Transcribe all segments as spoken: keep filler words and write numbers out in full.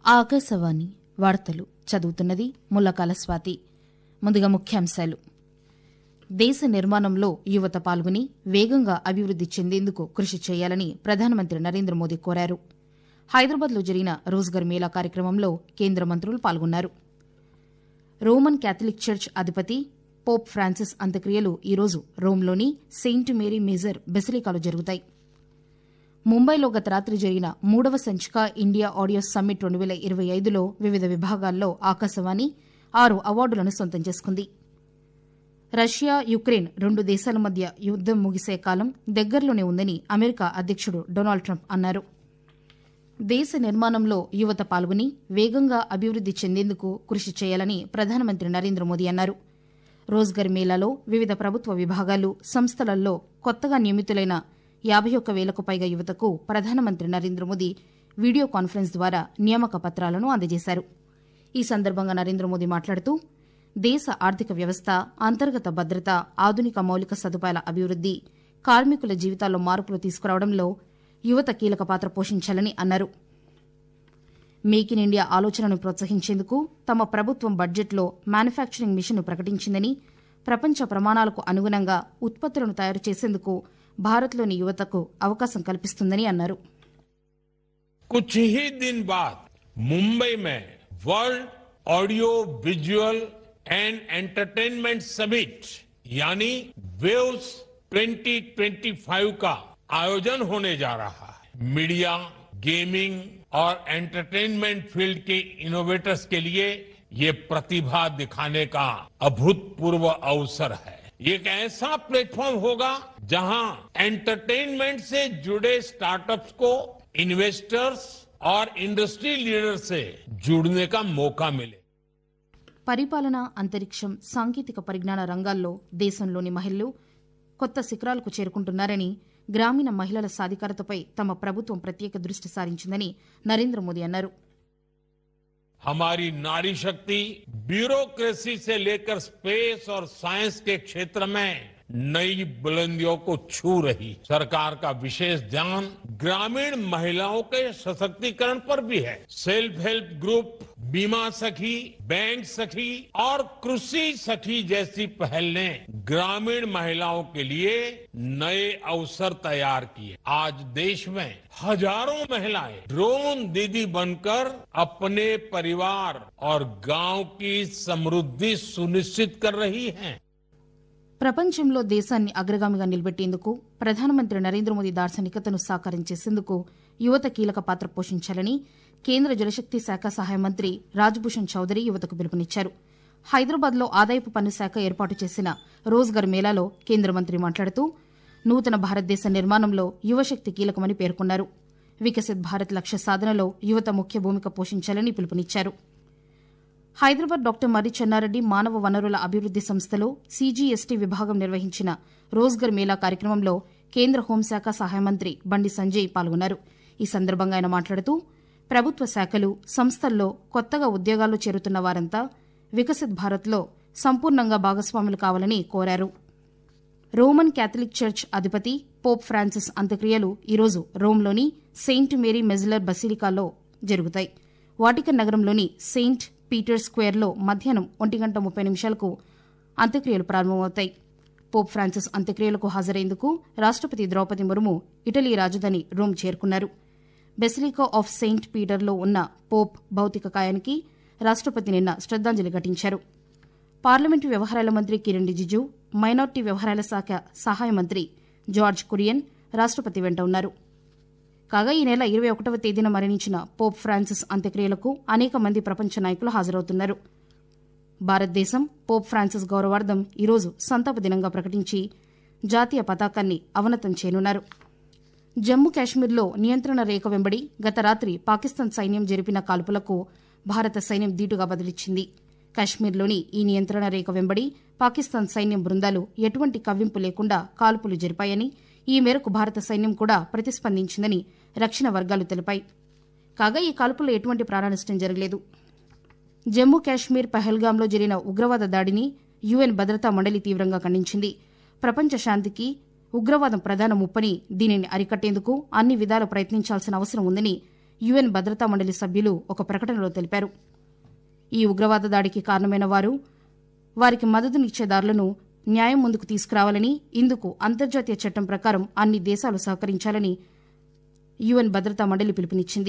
ఆకాశవాణి వార్తలు చదువుతున్నది ముల్లకాల స్వాతి. ముందుగా ముఖ్యాంశాలు. దేశ నిర్మాణంలో యువత పాల్గొని వేగంగా అభివృద్ది చెందేందుకు కృషి చేయాలని ప్రధానమంత్రి నరేంద్ర మోదీ కోరారు. హైదరాబాద్లో జరిగిన రోజ్గర్ మేళా కార్యక్రమంలో కేంద్ర మంత్రులు పాల్గొన్నారు. రోమన్ క్యాథలిక్ చర్చ్ అధిపతి పోప్ ఫ్రాన్సిస్ అంత్యక్రియలు ఈరోజు రోమ్లోని సెయింట్ మేరీ మేజర్ బెసిలికాలో జరుగుతాయి. ముంబైలో గత రాత్రి జరిగిన మూడవ సంచిక ఇండియా ఆడియో సమ్మిట్ రెండు వేల ఇరవై ఐదులో వివిధ విభాగాల్లో ఆకాశవాణి ఆరు అవార్డులను సొంతం చేసుకుంది. రష్యా యుక్రెయిన్ రెండు దేశాల మధ్య యుద్దం ముగిసే కాలం దగ్గరలోనే ఉందని అమెరికా అధ్యక్షుడు డొనాల్డ్ ట్రంప్ అన్నారు. దేశ నిర్మాణంలో యువత పాల్గొని వేగంగా అభివృద్ది చెందేందుకు కృషి చేయాలని ప్రధానమంత్రి నరేంద్ర మోదీ అన్నారు. రోజ్గర్ మేళాలో వివిధ ప్రభుత్వ విభాగాలు, సంస్థలలో కొత్తగా నియమితులైన యాభై ఒక్క వేలకు పైగా యువతకు ప్రధానమంత్రి నరేంద్ర మోదీ వీడియో కాన్ఫరెన్స్ ద్వారా నియామక పత్రాలను అందజేశారు. ఈ సందర్భంగా నరేంద్ర మోదీ మాట్లాడుతూ దేశ ఆర్థిక వ్యవస్థ, అంతర్గత భద్రత, ఆధునిక మౌలిక సదుపాయాల అభివృద్ది, కార్మికుల జీవితాల్లో మార్పులు తీసుకురావడంలో యువత కీలక పాత్ర పోషించాలని అన్నారు. మేక్ ఇన్ ఇండియా ఆలోచనను ప్రోత్సహించేందుకు తమ ప్రభుత్వం బడ్జెట్లో మ్యానుఫ్యాక్చరింగ్ మిషన్ను ప్రకటించిందని, ప్రపంచ ప్రమాణాలకు అనుగుణంగా ఉత్పత్తులను తయారు చేసేందుకు భారత్లోని యువతకు అవకాశం కల్పిస్తుందని అన్నారు. कुछ ही दिन बाद मुंबई में world audio visual and entertainment summit यानी वेव्स ट्वेंटी ट्वेंटी फाइव का आयोजन होने जा रहा है. मीडिया, गेमिंग और एंटरटेनमेंट फील्ड के इनोवेटर्स के लिए ये प्रतिभा दिखाने का अभूतपूर्व अवसर है. ये एक ऐसा प्लेटफॉर्म होगा जहां एंटरटेनमेंट से जुड़े स्टार्टअप्स को इन्वेस्टर्स और इंडस्ट्री लीडर से जुड़ने का मौका मिले. పరిపాలన, అంతరిక్షం, సాంకేతిక పరిజ్ఞాన రంగాల్లో దేశంలోని మహిళలు కొత్త శిఖరాలకు చేరుకుంటున్నారని, గ్రామీణ మహిళల సాధికారతపై తమ ప్రభుత్వం ప్రత్యేక దృష్టి సారించిందని నరేంద్ర మోదీ అన్నారు. हमारी नारी शक्ति ब्यूरोक्रेसी से लेकर स्पेस और साइंस के क्षेत्र में नई बुलंदियों को छू रही. सरकार का विशेष ध्यान ग्रामीण महिलाओं के सशक्तिकरण पर भी है. सेल्फ हेल्प ग्रुप, बीमा सखी, बैंक सखी और कृषि सखी जैसी पहल ने ग्रामीण महिलाओं के लिए नए अवसर तैयार किए. आज देश में हजारों महिलाएं ड्रोन दीदी बनकर अपने परिवार और गांव की समृद्धि सुनिश्चित कर रही हैं. ప్రపంచంలో దేశాన్ని అగ్రగామిగా నిలబెట్టేందుకు ప్రధానమంత్రి నరేంద్ర మోదీ దార్శనికతను సాకారం చేసేందుకు యువత కీలక పాత్ర పోషించాలని కేంద్ర జలశక్తి శాఖ సహాయ మంత్రి రాజ్భూషణ్ చౌదరి యువతకు పిలుపునిచ్చారు. హైదరాబాద్లో ఆదాయపు పన్ను శాఖ ఏర్పాటు చేసిన రోజ్గర్ మేళాలో కేంద్ర మంత్రి మాట్లాడుతూ నూతన భారతదేశ నిర్మాణంలో యువశక్తి కీలకమని పేర్కొన్నారు. వికసిత్ భారత్ లక్ష్య సాధనలో యువత ముఖ్య భూమిక పోషించాలని పిలుపునిచ్చారు. హైదరాబాద్ డాక్టర్ మర్రి చెన్నారెడ్డి మానవ వనరుల అభివృద్ది సంస్థలో సీజీఎస్టీ విభాగం నిర్వహించిన రోజ్గర్ మేళా కార్యక్రమంలో కేంద్ర హోంశాఖ సహాయ మంత్రి బండి సంజయ్ పాల్గొన్నారు. ఈ సందర్భంగా ఆయన మాట్లాడుతూ ప్రభుత్వ శాఖలు, సంస్థల్లో కొత్తగా ఉద్యోగాల్లో చేరుతున్న వారంతా వికసిత్ భారత్లో సంపూర్ణంగా భాగస్వాములు కావాలని కోరారు. రోమన్ క్యాథలిక్ చర్చ్ అధిపతి పోప్ ఫ్రాన్సిస్ అంత్యక్రియలు ఈరోజు రోమ్లోని సెయింట్ మేరీ మెజిలర్ బసిలికాలో జరుగుతాయి. వాటికన్ నగరంలోని సెయింట్ పీటర్ స్క్వేర్లో మధ్యాహ్నం ఒంటి గంట ముప్పై నిమిషాలకు అంత్యక్రియలు ప్రారంభమవుతాయి. పోప్ ఫ్రాన్సిస్ అంత్యక్రియలకు హాజరేందుకు రాష్టపతి ద్రౌపది ముర్ము ఇటలీ రాజధాని రోమ్ చేరుకున్నారు. బెసిలికా ఆఫ్ సెయింట్ పీటర్లో ఉన్న పోప్ భౌతిక కాయానికి రాష్టపతి నిన్న శ్రద్దాంజలి ఘటించారు. పార్లమెంటు వ్యవహారాల మంత్రి కిరణ్ రిజిజు, మైనార్టీ వ్యవహారాల శాఖ సహాయ మంత్రి జార్జ్ కురియన్ రాష్టపతి వెంట ఉన్నారు. కాగా ఈ నెల ఇరవై ఒకటవ తేదీన మరణించిన పోప్ ఫ్రాన్సిస్ అంత్యక్రియలకు అనేక మంది ప్రపంచ నాయకులు హాజరవుతున్నారు. భారతదేశం పోప్ ఫ్రాన్సిస్ గౌరవార్థం ఈరోజు సంతాప దినంగా ప్రకటించి జాతీయ పతాకాన్ని అవనతం చేయనున్నారు. జమ్మూ కాశ్మీర్లో నియంత్రణ రేఖ వెంబడి గత రాత్రి పాకిస్తాన్ సైన్యం జరిపిన కాల్పులకు భారత సైన్యం దీటుగా బదిలిచ్చింది. కాశ్మీర్లోని ఈ నియంత్రణ రేఖ వెంబడి పాకిస్తాన్ సైన్యం బృందాలు ఎటువంటి కవ్వింపు లేకుండా కాల్పులు జరిపాయని, ఈ మేరకు భారత సైన్యం కూడా ప్రతిస్పందించిందని రక్షణ వర్గాలు తెలిపాయి. కాగా ఈ కాల్పుల్లో ఎటువంటి ప్రాణనష్టం జరగలేదు. జమ్మూ కాశ్మీర్ పహల్గాంలో జరిగిన ఉగ్రవాద దాడిని యూఎన్ భద్రతా మండలి తీవ్రంగా ఖండించింది. ప్రపంచ శాంతికి ఉగ్రవాదం ప్రధాన ముప్పని, దీనిని అరికట్టేందుకు అన్ని విధాలు ప్రయత్నించాల్సిన అవసరం ఉందని యుఎన్ భద్రతా మండలి సభ్యులు ఒక ప్రకటనలో తెలిపారు. ఈ ఉగ్రవాద దాడికి కారణమైన వారు వారికి మద్దతునిచ్చేదారులను న్యాయం ముందుకు తీసుకురావాలని, ఇందుకు అంతర్జాతీయ చట్టం ప్రకారం అన్ని దేశాలు సహకరించాలని యుఎన్ భద్రతా మండలి పిలుపునిచ్చింది.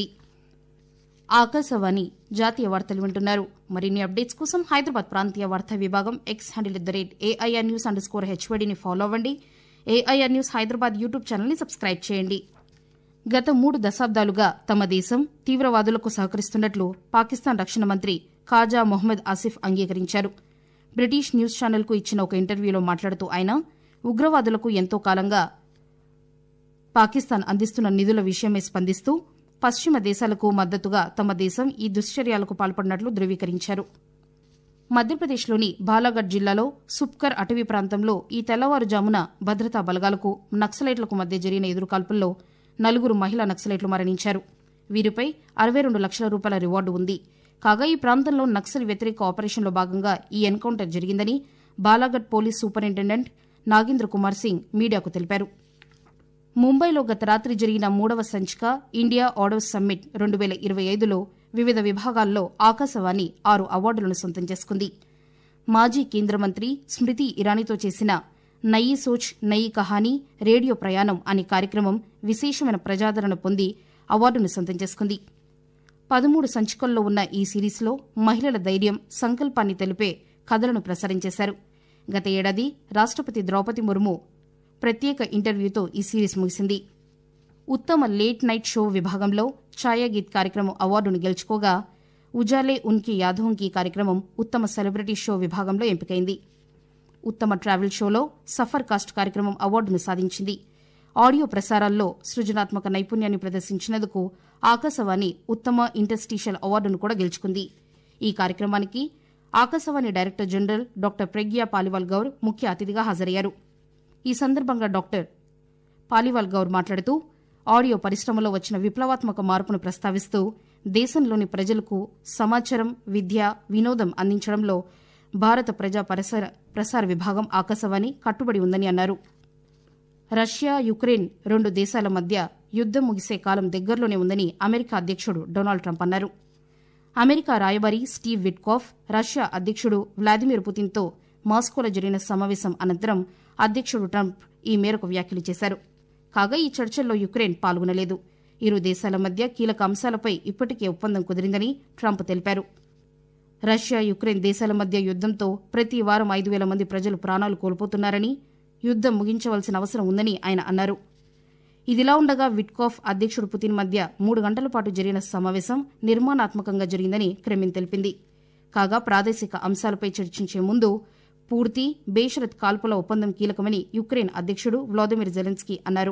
ఆకాశవాణి జాతీయ వార్తలు వింటున్నారు. మరిన్ని అప్డేట్స్ కోసం హైదరాబాద్ ప్రాంతీయ వార్తా విభాగం X handle at the rate AIR news underscore హెచ్వైడీని ఫాలో అవ్వండి. ఏఐఆర్ న్యూస్ హైదరాబాద్ యూట్యూబ్ ఛానల్ని సబ్స్క్రైబ్ చేయండి. గత మూడు దశాబ్దాలుగా తమ దేశం తీవ్రవాదులకు సహకరిస్తున్నట్లు పాకిస్తాన్ రక్షణ మంత్రి ఖాజా మొహమ్మద్ ఆసిఫ్ అంగీకరించారు. బ్రిటిష్ న్యూస్ ఛానల్కు ఇచ్చిన ఒక ఇంటర్వ్యూలో మాట్లాడుతూ ఆయన ఉగ్రవాదులకు ఎంతో కాలంగా పాకిస్తాన్ అందిస్తున్న నిధుల విషయమై స్పందిస్తూ పశ్చిమ దేశాలకు మద్దతుగా తమ దేశం ఈ దుశ్చర్యాలకు పాల్పడినట్లు ధృవీకరించారు. మధ్యప్రదేశ్లోని బాలాఘట్ జిల్లాలో సుప్కర్ అటవీ ప్రాంతంలో ఈ తెల్లవారుజామున భద్రతా బలగాలకు నక్సలైట్లకు మధ్య జరిగిన ఎదురుకాల్పుల్లో నలుగురు మహిళా నక్సలైట్లు మరణించారు. వీరిపై అరవై రెండు లక్షల రూపాయల రివార్డు ఉంది. కాగా ఈ ప్రాంతంలో నక్సల్ వ్యతిరేక ఆపరేషన్లో భాగంగా ఈ ఎన్కౌంటర్ జరిగిందని బాలాఘట్ పోలీస్ సూపరింటెండెంట్ నాగేంద్ర కుమార్ సింగ్ మీడియాకు తెలిపారు. ముంబైలో గత రాత్రి జరిగిన మూడవ సంచిక ఇండియా ఆడియో సమ్మిట్ రెండు వేల ఇరవై ఐదులో వివిధ విభాగాల్లో ఆకాశవాణి ఆరు అవార్డులను సొంతం చేసుకుంది. మాజీ కేంద్ర మంత్రి స్మృతి ఇరానీతో చేసిన నయీ సోచ్ నయీ కహానీ రేడియో ప్రయాణం అనే కార్యక్రమం విశేషమైన ప్రజాదరణ పొంది అవార్డును సొంతం చేసుకుంది. పదమూడు సంచికల్లో ఉన్న ఈ సిరీస్లో మహిళల ధైర్యం, సంకల్పాన్ని తెలిపే కథలను ప్రసారం చేశారు. గత ఏడాది రాష్టపతి ద్రౌపది ముర్ము ప్రత్యేక ఇంటర్వ్యూతో ఈ సిరీస్ ముగిసింది. ఉత్తమ లేట్ నైట్ షో విభాగంలో ఛాయాగీత్ కార్యక్రమం అవార్డును గెలుచుకోగా ఉజాలే ఉన్కి యాదోంకి కార్యక్రమం ఉత్తమ సెలబ్రిటీ షో విభాగంలో ఎంపికైంది. ఉత్తమ ట్రావెల్ షోలో సఫర్ కాస్ట్ కార్యక్రమం అవార్డును సాధించింది. ఆడియో ప్రసారాల్లో సృజనాత్మక నైపుణ్యాన్ని ప్రదర్శించినందుకు ఆకాశవాణి ఉత్తమ ఇంటర్స్టీషియల్ అవార్డును కూడా గెలుచుకుంది. ఈ కార్యక్రమానికి Akashvani director general doctor Pragya Paliwal Gaur ముఖ్య అతిథిగా హాజరయ్యారు. ఈ సందర్భంగా డాక్టర్ పాలివాల్ గౌర్ మాట్లాడుతూ ఆడియో పరిశ్రమలో వచ్చిన విప్లవాత్మక మార్పును ప్రస్తావిస్తూ దేశంలోని ప్రజలకు సమాచారం, విద్య, వినోదం అందించడంలో భారత ప్రజా ప్రసార విభాగం ఆకాశవాణి కట్టుబడి ఉందని అన్నారు. రష్యా, యుక్రెయిన్ రెండు దేశాల మధ్య యుద్దం ముగిసే కాలం దగ్గరలోనే ఉందని అమెరికా అధ్యక్షుడు డొనాల్డ్ ట్రంప్ అన్నారు. అమెరికా రాయబారి స్టీవ్ విట్కాఫ్ రష్యా అధ్యక్షుడు వ్లాదిమిర్ పుతిన్తో మాస్కోలో జరిగిన సమావేశం అనంతరం అధ్యక్షుడు ట్రంప్ ఈ మేరకు వ్యాఖ్యలు చేశారు. కాగా ఈ చర్చల్లో యుక్రెయిన్ పాల్గొనలేదు. ఇరు దేశాల మధ్య కీలక అంశాలపై ఇప్పటికే ఒప్పందం కుదిరిందని ట్రంప్ తెలిపారు. రష్యా, యుక్రెయిన్ దేశాల మధ్య యుద్దంతో ప్రతి వారం ఐదు వేల మంది ప్రజలు ప్రాణాలు కోల్పోతున్నారని, యుద్దం ముగించవలసిన అవసరం ఉందని ఆయన అన్నారు. ఇదిలా ఉండగా విట్కాఫ్, అధ్యక్షుడు పుతిన్ మధ్య మూడు గంటల పాటు జరిగిన సమావేశం నిర్మాణాత్మకంగా జరిగిందని క్రెమ్లిన్ తెలిపింది. కాగా ప్రాదేశిక అంశాలపై చర్చించే ముందు పూర్తి బేషరత్ కాల్పుల ఒప్పందం కీలకమని యుక్రెయిన్ అధ్యక్షుడు వ్లాదిమిర్ జెలెన్స్కీ అన్నారు.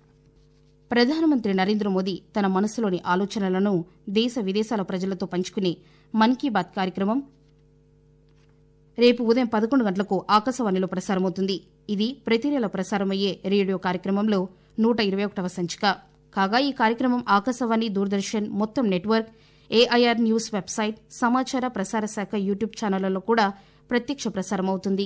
ప్రధానమంత్రి నరేంద్ర మోదీ తన మనసులోని ఆలోచనలను దేశ విదేశాల ప్రజలతో పంచుకునే మన్ కీ బాత్ కార్యక్రమం రేపు ఉదయం పదకొండు గంటలకు ఆకాశవాణిలో ప్రసారమవుతుంది. ఇది ప్రతి నెల ప్రసారమయ్యే రేడియో కార్యక్రమంలో నూట ఇరవై ఒకటవ సంచిక. కాగా ఈ కార్యక్రమం ఆకాశవాణి, దూరదర్శన్ మొత్తం నెట్వర్క్, ఏఐఆర్ న్యూస్ వెబ్సైట్, సమాచార ప్రసార శాఖ యూట్యూబ్ ఛానళ్లలో కూడా ప్రత్యక్ష ప్రసారమవుతుంది.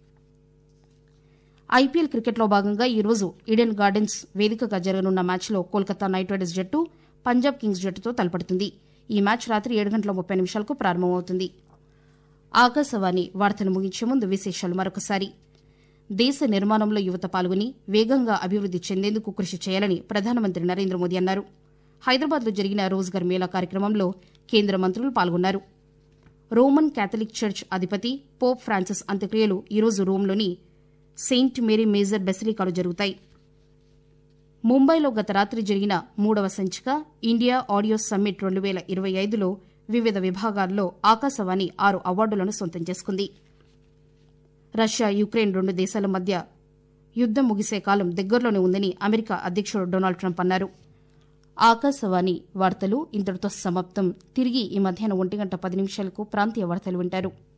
ఐపీఎల్ క్రికెట్లో భాగంగా ఈరోజు ఈడెన్ గార్డెన్స్ వేదికగా జరగనున్న మ్యాచ్లో కోల్కతా నైట్ రైడర్స్ జట్టు పంజాబ్ కింగ్స్ జట్టుతో తలపడుతుంది. ఈ మ్యాచ్ రాత్రి ఏడు గంటల ముప్పై నిమిషాలకు ప్రారంభమవుతుంది. ఆకాశవాణి వార్తలు ముగించే ముందు విశేషాలు మరొకసారి. దేశ నిర్మాణంలో యువత పాల్గొని వేగంగా అభివృద్ది చెందేందుకు కృషి చేయాలని ప్రధానమంత్రి నరేంద్ర మోదీ అన్నారు. హైదరాబాద్లో జరిగిన రోజ్గార్ మేళా కార్యక్రమంలో కేంద్ర మంత్రులు పాల్గొన్నారు. రోమన్ క్యాథలిక్ చర్చ్ అధిపతి పోప్ ఫ్రాన్సిస్ అంత్యక్రియలు ఈరోజు రోమ్లోని సెయింట్ మేరీ మేజర్ బెసిలికాలో జరుగుతాయి. ముంబైలో గత రాత్రి జరిగిన మూడవ సంచిక ఇండియా ఆడియో సమ్మిట్ రెండు వేల ఇరవై ఐదులో వివిధ విభాగాల్లో ఆకాశవాణి ఆరు అవార్డులను సొంతం చేసుకుంది. రష్యా, యుక్రెయిన్ రెండు దేశాల మధ్య యుద్దం ముగిసే కాలం దగ్గరలోనే ఉందని అమెరికా అధ్యక్షుడు డొనాల్డ్ ట్రంప్ అన్నారు. ఆకాశవాణి వార్తలు ఇంతటితో సమాప్తం. తిరిగి ఈ మధ్యాహ్నం ఒంటి గంట పది నిమిషాలకు ప్రాంతీయ వార్తలు వింటారు.